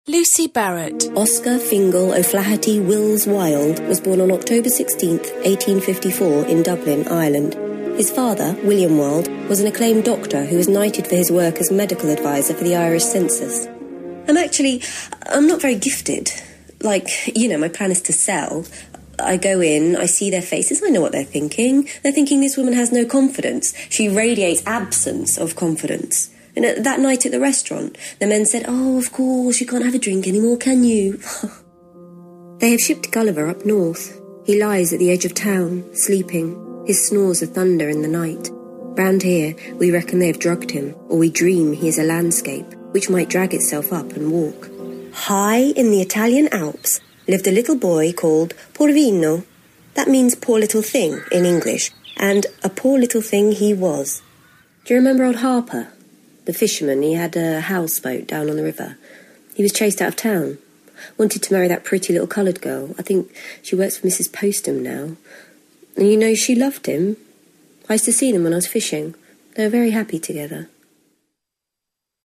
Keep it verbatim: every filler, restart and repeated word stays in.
Lucy Barrett. Oscar Fingal O'Flaherty Wills Wilde was born on October sixteenth, eighteen fifty-four in Dublin, Ireland. His father, William Wilde, was an acclaimed doctor who was knighted for his work as medical advisor for the Irish census. I'm actually, I'm not very gifted. Like, you know, my plan is to sell. I go in, I see their faces, I know what they're thinking. They're thinking this woman has no confidence. She radiates absence of confidence. And that night at the restaurant, the men said, "Oh, of course, you can't have a drink anymore, can you?" They have shipped Gulliver up north. He lies at the edge of town, sleeping. His snores are thunder in the night. Round here, we reckon they have drugged him, or we dream he is a landscape, which might drag itself up and walk. High in the Italian Alps lived a little boy called Porvino. That means poor little thing in English, and a poor little thing he was. Do you remember old Harper? The fisherman, he had a houseboat down on the river. He was chased out of town. Wanted to marry that pretty little coloured girl. I think she works for Missus Postham now. And you know, she loved him. I used to see them when I was fishing. They were very happy together.